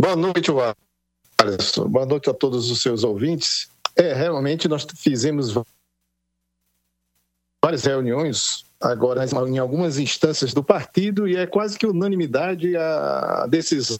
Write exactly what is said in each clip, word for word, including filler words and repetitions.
Boa noite, Alisson. Boa noite a todos os seus ouvintes. É, realmente nós fizemos várias reuniões agora em algumas instâncias do partido e é quase que unanimidade a decisão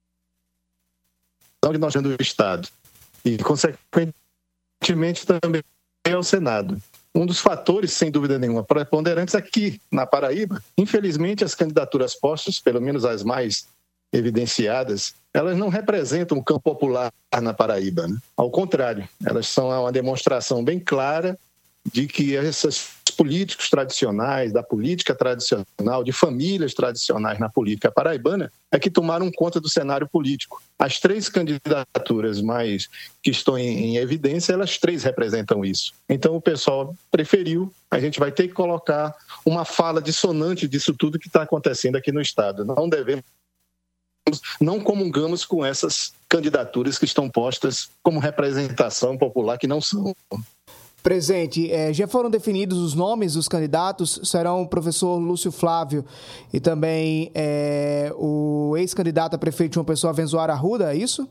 de nós do Estado e, consequentemente, também ao Senado. Um dos fatores, sem dúvida nenhuma, preponderantes aqui na Paraíba, infelizmente, as candidaturas postas, pelo menos as mais evidenciadas, elas não representam o campo popular na Paraíba, né? Ao contrário, elas são uma demonstração bem clara de que esses políticos tradicionais, da política tradicional, de famílias tradicionais na política paraibana, é que tomaram conta do cenário político. As três candidaturas mais que estão em evidência, elas três representam isso. Então o pessoal preferiu, a gente vai ter que colocar uma fala dissonante disso tudo que está acontecendo aqui no Estado. Não devemos, não comungamos com essas candidaturas que estão postas como representação popular, que não são. Presidente, eh, já foram definidos os nomes dos candidatos? Serão o professor Lúcio Flávio e também eh, o ex-candidato a prefeito João Pessoa, Avenzoar Arruda, é isso?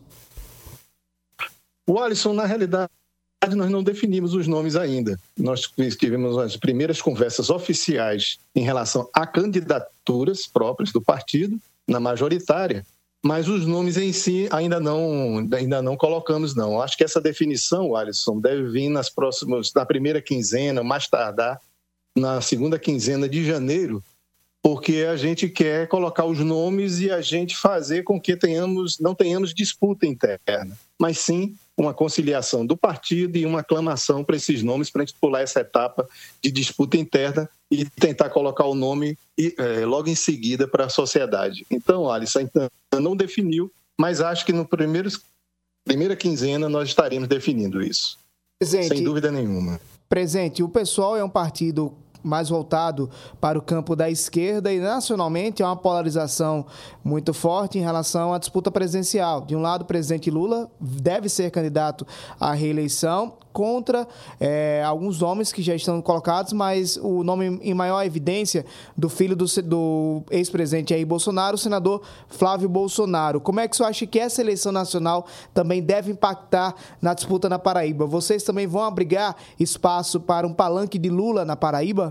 O Alisson, na realidade, nós não definimos os nomes ainda. Nós tivemos as primeiras conversas oficiais em relação a candidaturas próprias do partido, na majoritária, mas os nomes em si ainda não, ainda não colocamos, não. Acho que essa definição, Alisson, deve vir nas próximas, na primeira quinzena, mais tardar, na segunda quinzena de janeiro, porque a gente quer colocar os nomes e a gente fazer com que tenhamos, não tenhamos disputa interna, mas sim uma conciliação do partido e uma aclamação para esses nomes, para a gente pular essa etapa de disputa interna e tentar colocar o nome e, é, logo em seguida para a sociedade. Então, Alisson, então, não definiu, mas acho que no primeiro, primeira quinzena nós estaremos definindo isso. Presente, sem dúvida nenhuma. Presente, o PSOL é um partido mais voltado para o campo da esquerda e nacionalmente há uma polarização muito forte em relação à disputa presidencial. De um lado, o presidente Lula deve ser candidato à reeleição contra é, alguns nomes que já estão colocados, mas o nome em maior evidência do filho do, do ex-presidente Jair Bolsonaro, o senador Flávio Bolsonaro. Como é que você acha que essa eleição nacional também deve impactar na disputa na Paraíba? Vocês também vão abrigar espaço para um palanque de Lula na Paraíba?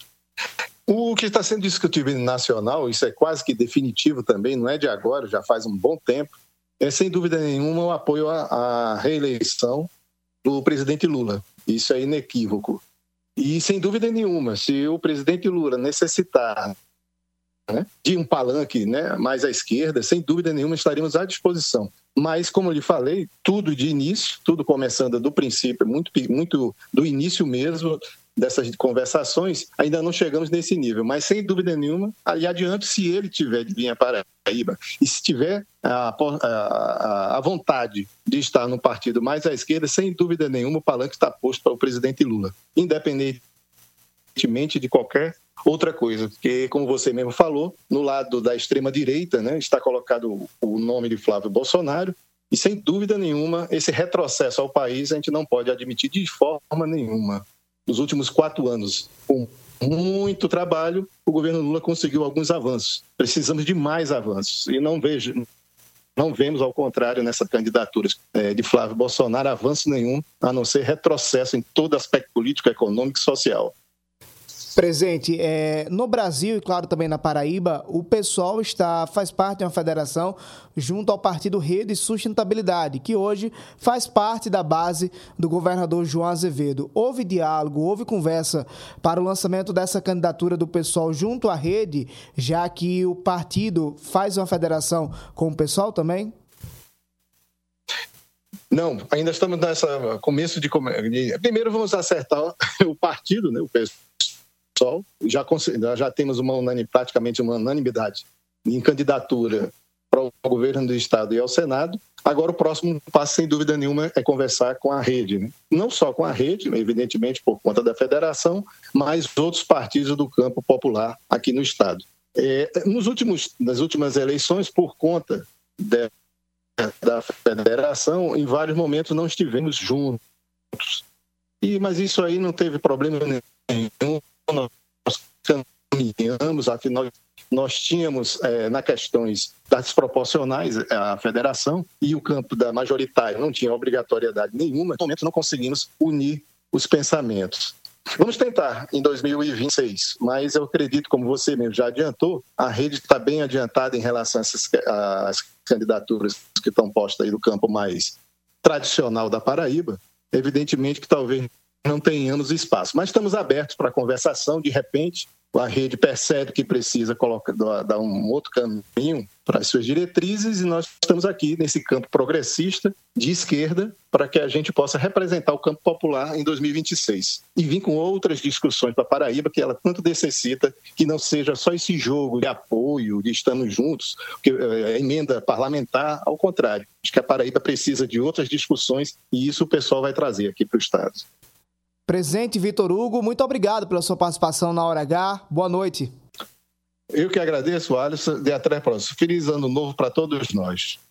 O que está sendo discutido em nacional, isso é quase que definitivo também, não é de agora, já faz um bom tempo, é sem dúvida nenhuma o apoio à, à reeleição do presidente Lula. Isso é inequívoco. E sem dúvida nenhuma, se o presidente Lula necessitar, né, de um palanque, né, mais à esquerda, sem dúvida nenhuma estaremos à disposição. Mas, como eu lhe falei, tudo de início, tudo começando do princípio, muito, muito do início mesmo, dessas conversações, ainda não chegamos nesse nível, mas sem dúvida nenhuma, aí adiante, se ele tiver de vir a Paraíba e se tiver a, a, a vontade de estar no partido mais à esquerda, sem dúvida nenhuma o palanque está posto para o presidente Lula, independentemente de qualquer outra coisa, porque, como você mesmo falou, no lado da extrema-direita, né, está colocado o nome de Flávio Bolsonaro, e sem dúvida nenhuma, esse retrocesso ao país a gente não pode admitir de forma nenhuma. Nos últimos quatro anos, com muito trabalho, o governo Lula conseguiu alguns avanços. Precisamos de mais avanços. E não vejo, não vemos, ao contrário, nessa candidatura de Flávio Bolsonaro, avanço nenhum, a não ser retrocesso em todo aspecto político, econômico e social. Presidente, é, no Brasil e, claro, também na Paraíba, o PSOL está, faz parte de uma federação junto ao partido Rede e Sustentabilidade, que hoje faz parte da base do governador João Azevedo. Houve diálogo, houve conversa para o lançamento dessa candidatura do PSOL junto à Rede, já que o partido faz uma federação com o PSOL também? Não, ainda estamos nessa começo de... Primeiro vamos acertar o partido, né, o PSOL. Já, já temos uma unanimidade, praticamente uma unanimidade em candidatura para o governo do Estado e ao Senado. Agora, o próximo passo, sem dúvida nenhuma, é conversar com a Rede. Né? Não só com a Rede, evidentemente por conta da federação, mas outros partidos do campo popular aqui no Estado. É, nos últimos, nas últimas eleições, por conta de, da federação, em vários momentos não estivemos juntos. E, mas isso aí não teve problema nenhum. Nós caminhamos, afinal nós tínhamos, é, na questões das proporcionais, a federação e o campo da majoritária não tinha obrigatoriedade nenhuma, no momento não conseguimos unir os pensamentos. Vamos tentar em dois mil e vinte e seis, mas eu acredito, como você mesmo já adiantou, a rede está bem adiantada em relação a essas às candidaturas que estão postas aí do campo mais tradicional da Paraíba. Evidentemente que talvez não tenhamos espaço, mas estamos abertos para a conversação. De repente, a rede percebe que precisa colocar, dar um outro caminho para as suas diretrizes e nós estamos aqui nesse campo progressista de esquerda para que a gente possa representar o campo popular em dois mil e vinte e seis e vir com outras discussões para a Paraíba que ela tanto necessita, que não seja só esse jogo de apoio, de estamos juntos, porque a emenda parlamentar, ao contrário, acho que a Paraíba precisa de outras discussões e isso o pessoal vai trazer aqui para o Estado. Presidente Vitor Hugo, muito obrigado pela sua participação na Hora H. Boa noite. Eu que agradeço, Alisson, e até a próxima. Feliz ano novo para todos nós.